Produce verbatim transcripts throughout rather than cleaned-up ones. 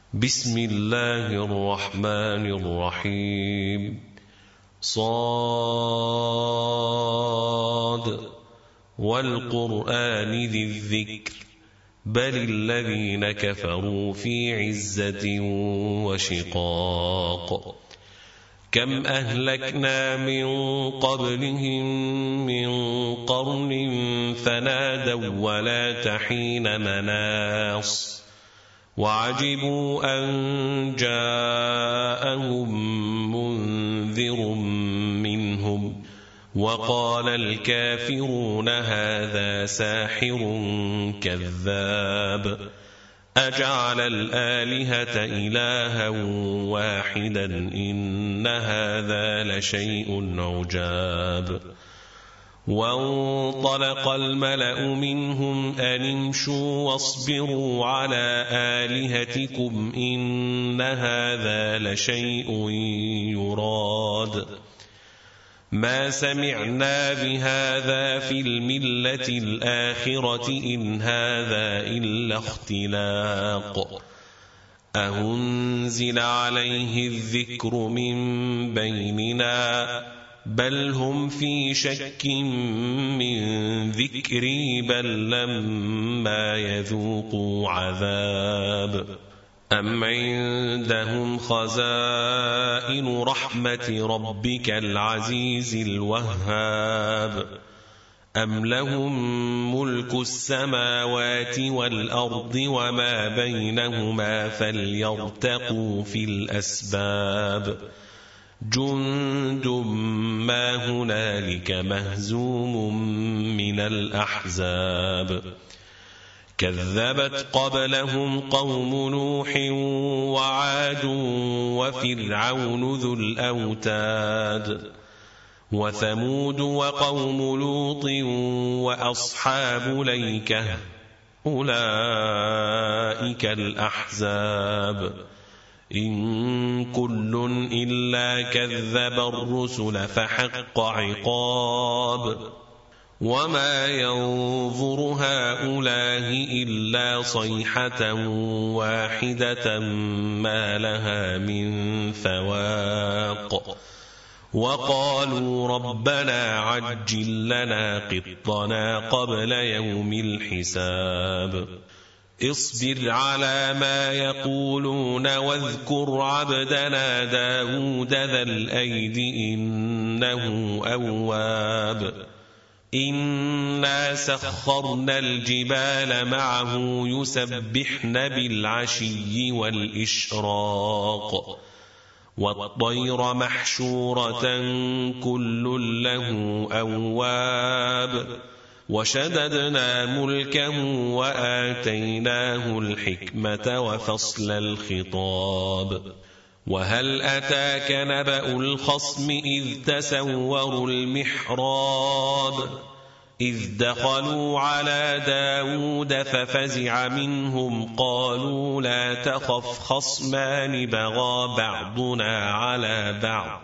بسم الله الرحمن الرحيم. صاد والقرآن ذي الذكر بل الذين كفروا في عزة وشقاق. كم أهلكنا من قبلهم من قرن فنادوا ولا تحين مناص وعجبوا أن جاءهم منذر منهم وقال الكافرون هذا ساحر كذاب أجعل الآلهة إلها واحدا إن هذا لشيء عجاب. وانطلق الملأ منهم أن امشوا واصبروا على آلهتكم إن هذا لشيء يراد ما سمعنا بهذا في الملة الآخرة إن هذا إلا اختلاق أأنزل عليه الذكر من بيننا بل هم في شك من ذكري بل لما يذوقوا عذاب أم عندهم خزائن رحمة ربك العزيز الوهاب أم لهم ملك السماوات والأرض وما بينهما فليرتقوا في الأسباب جند ما هنالك مهزوم من الأحزاب كذبت قبلهم قوم نوح وعاد وفرعون ذو الأوتاد وثمود وقوم لوط وأصحاب ليكة أولئك الأحزاب إن كل إلا كذب الرسل فحق عقاب وما ينظر هؤلاء إلا صيحة واحدة ما لها من فواق وقالوا ربنا عجل لنا قطنا قبل يوم الحساب اصبر على ما يقولون واذكر عبدنا داود ذا الأيد إنه أواب إنا سخرنا الجبال معه يسبحن بالعشي والإشراق والطير محشورة كل له أواب وشددنا ملكه وآتيناه الحكمة وفصل الخطاب وهل أتاك نبأ الخصم إذ تسوروا المحراب إذ دخلوا على داود ففزع منهم قالوا لا تخف خصمان بغى بعضنا على بعض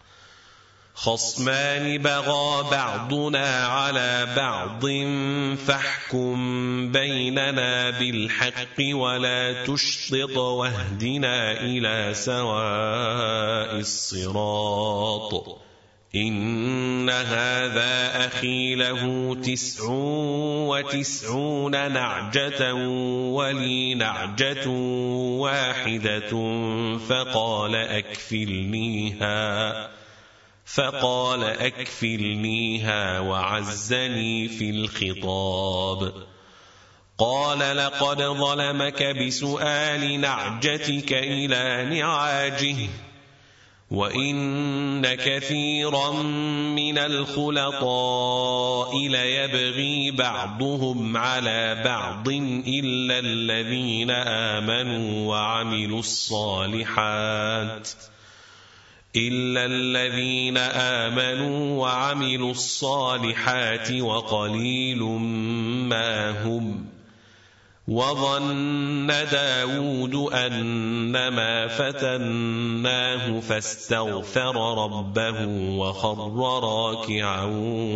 خصمان بغى بعضنا على بعض فاحكم بيننا بالحق ولا تشطط واهدنا إلى سواء الصراط إن هذا أخي له تسع وتسعون نعجة ولي نعجة واحدة فقال أكفلنيها فقال أكفلنيها وعزني في الخطاب قال لقد ظلمك بسؤال نعجتك إلى نعاجه وإن كثيرا من الخلطاء ليبغي بعضهم على بعض إلا الذين آمنوا وعملوا الصالحات إلا الذين آمنوا وعملوا الصالحات وقليل ما هم وظن داود أنما فتناه فاستغفر ربه وخر راكعا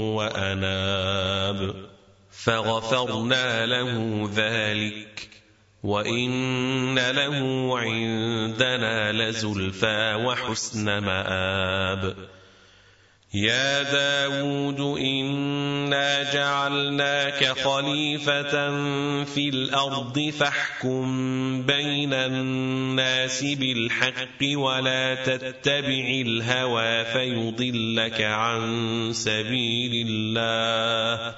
وأناب فغفرنا له ذلك وإن له عندنا لزلفى وحسن مآب. يا داود إنا جعلناك خليفة في الأرض فاحكم بين الناس بالحق ولا تتبع الهوى فيضلك عن سبيل الله.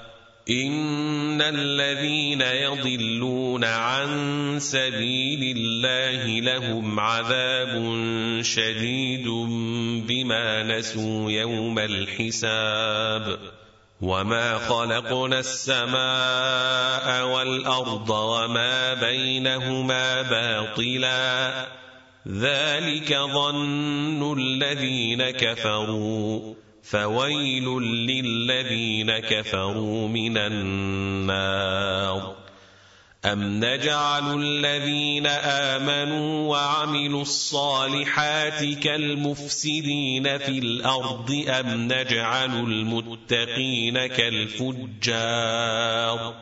إن الذين يضلون عن سبيل الله لهم عذاب شديد بما نسوا يوم الحساب. وما خلقنا السماء والأرض وما بينهما باطلا ذلك ظن الذين كفروا فويل للذين كفروا من النار. أم نجعل الذين آمنوا وعملوا الصالحات كالمفسدين في الأرض أم نجعل المتقين كالفجار.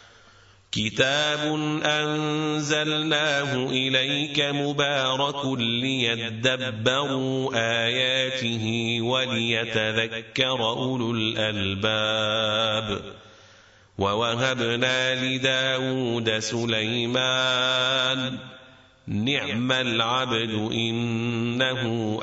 كتاب أنزلناه إليك مبارك ليدبروا آياته وليتذكر أولو الألباب. ووهبنا لداود سليمان نعم العبد إنه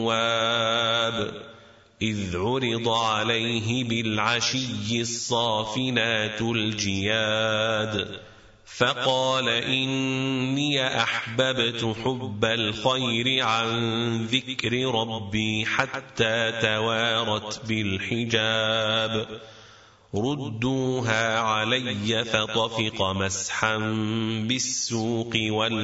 أواب. إذ عرض عليه بالعشي الصافنات الجياد فقال إني أحببت حب الخير عن ذكر ربي حتى توارت بالحجاب. ردوها علي فطفق مسحا بالسوق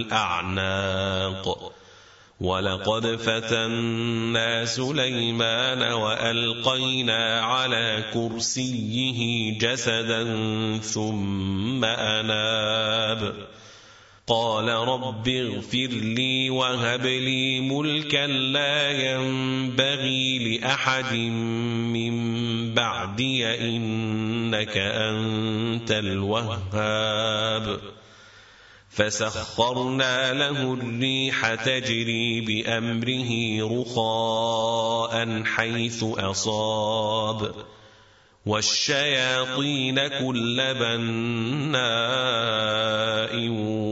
والأعناق. ولقد فتنا سليمان وألقينا على كرسيه جسدا ثم أناب. قال رب اغفر لي وهب لي ملكا لا ينبغي لأحد من بعدي إنك أنت الوهاب. فسخرنا له الريح تجري بأمره رخاء حيث أصاب والشياطين كل بناء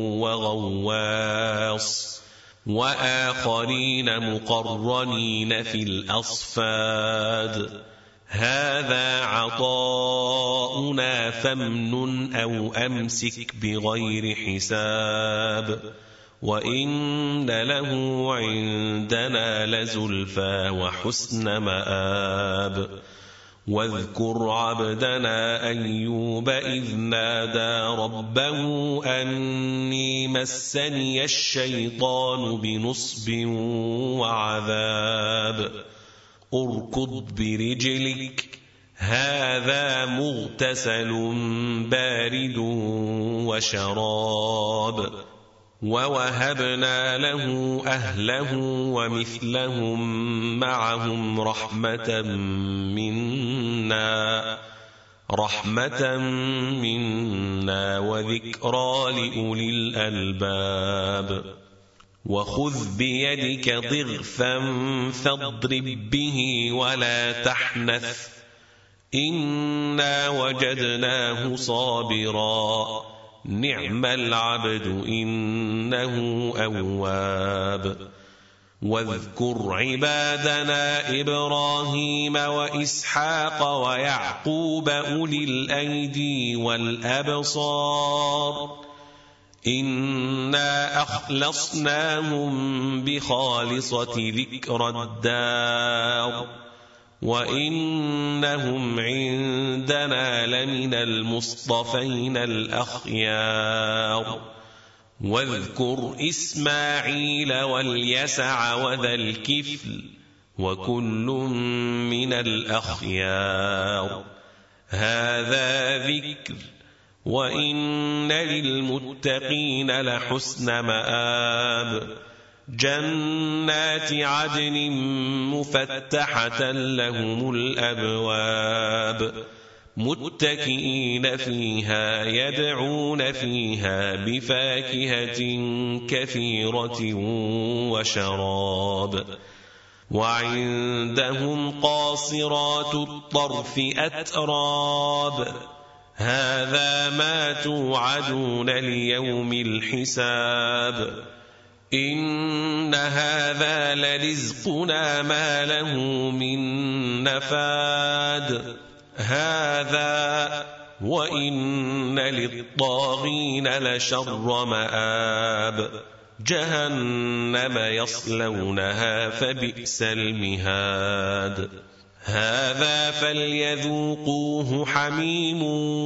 وغواص وآخرين مقرنين في الأصفاد. هذا عطاؤنا فامنن أو أمسك بغير حساب. وإن له عندنا لزلفى وحسن مآب. واذكر عبدنا أيوب إذ نادى ربه أني مسني الشيطان بنصب وعذاب. اركض برجلك هذا مغتسل بارد وشراب. ووهبنا له أهله ومثلهم معهم رحمة منا رحمة منا وذكرى لأولي الألباب. وخذ بيدك ضغثا فاضرب به ولا تحنث إنا وجدناه صابرا نعم العبد إنه أواب. واذكر عبادنا إبراهيم وإسحاق ويعقوب أولي الأيدي والأبصار إنا أخلصناهم بخالصة ذكر الدار وإنهم عندنا لمن المصطفين الأخيار. واذكر إسماعيل واليسع وذا الكفل وكل من الأخيار. هذا ذكر وإن للمتقين لحسن مآب. جنات عدن مفتحة لهم الأبواب متكئين فيها يدعون فيها بفاكهة كثيرة وشراب وعندهم قاصرات الطرف أتراب هذا ما توعدون ليوم الحساب إن هذا لرزقنا ما له من نفاد هذا وإن للطاغين لشر مآب جهنم يصلونها فبئس المهاد هذا فليذوقوه حميم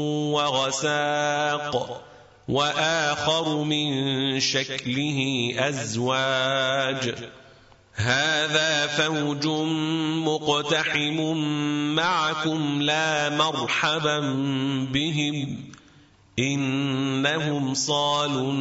وغساق وآخر من شكله أزواج هذا فوج مقتحم معكم لا مرحبا بهم إنهم صالوا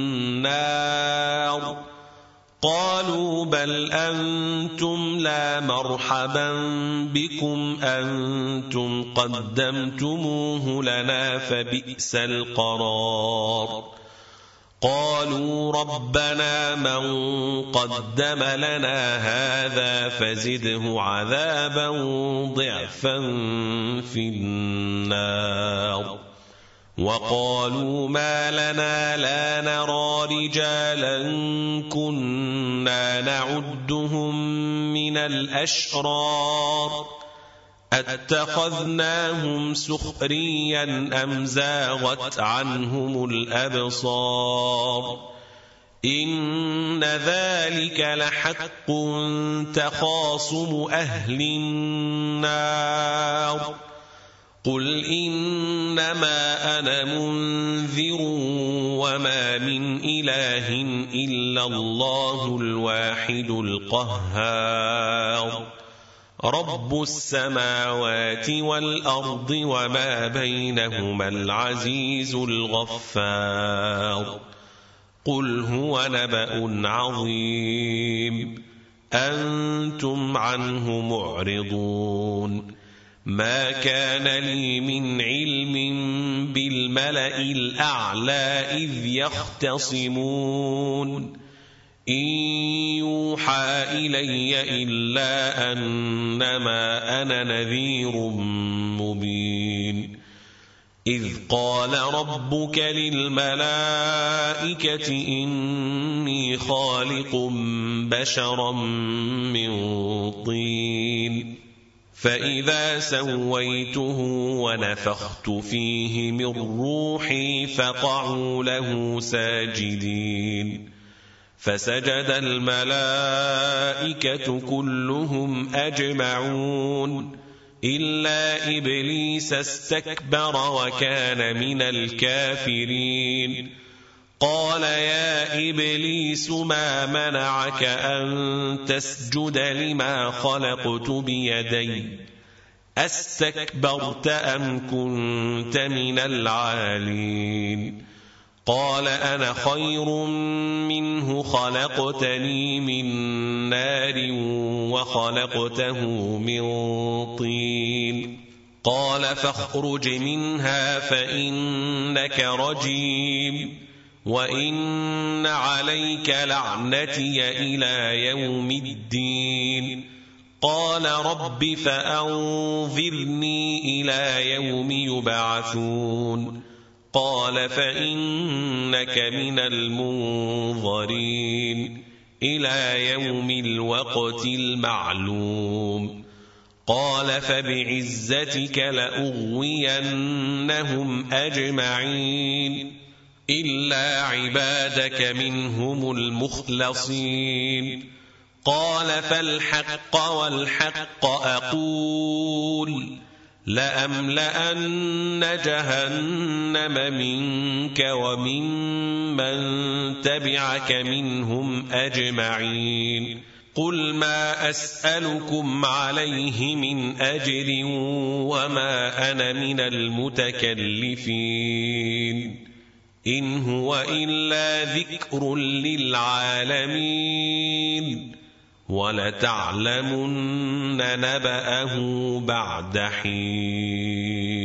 النار قالوا بل أنتم لا مرحبا بكم أنتم قدمتموه لنا فبئس القرار قالوا ربنا من قدم لنا هذا فزده عذابا ضعفا في النار وقالوا ما لنا لا نرى رجالا كنا نعدهم من الأشرار أتخذناهم سخريا أم زاغت عنهم الأبصار إن ذلك لحق تخاصم أهل النار قل إنما أنا منذر وما من إله إلا الله الواحد القهار رب السماوات والأرض وما بينهما العزيز الغفار قل هو نبأ عظيم أنتم عنه معرضون ما كان لي من علم بالملأ الأعلى إذ يختصمون إن يوحى إلي إلا أنما أنا نذير مبين إذ قال ربك للملائكة إني خالق بشرا من طين فإذا سويته ونفخت فيه من روحي فقعوا له ساجدين فسجد الملائكة كلهم أجمعون إلا إبليس استكبر وكان من الكافرين قال يا إبليس ما منعك أن تسجد لما خلقت بيدي أستكبرت أم كنت من العالين قال أنا خير منه خلقتني من نار وخلقته من طين قال فاخرج منها فإنك رجيم وإن عليك لعنتي إلى يوم الدين قال رب فأنظرني إلى يوم يبعثون قال فإنك من المنظرين إلى يوم الوقت المعلوم قال فبعزتك لأغوينهم أجمعين إلا عبادك منهم المخلصين قال فالحق والحق أقول لأملأن جهنم منك وممن تبعك منهم أجمعين قل ما أسألكم عليه من أجر وما أنا من المتكلفين إن هو إلا ذكر للعالمين ولتعلمن نبأه بعد حين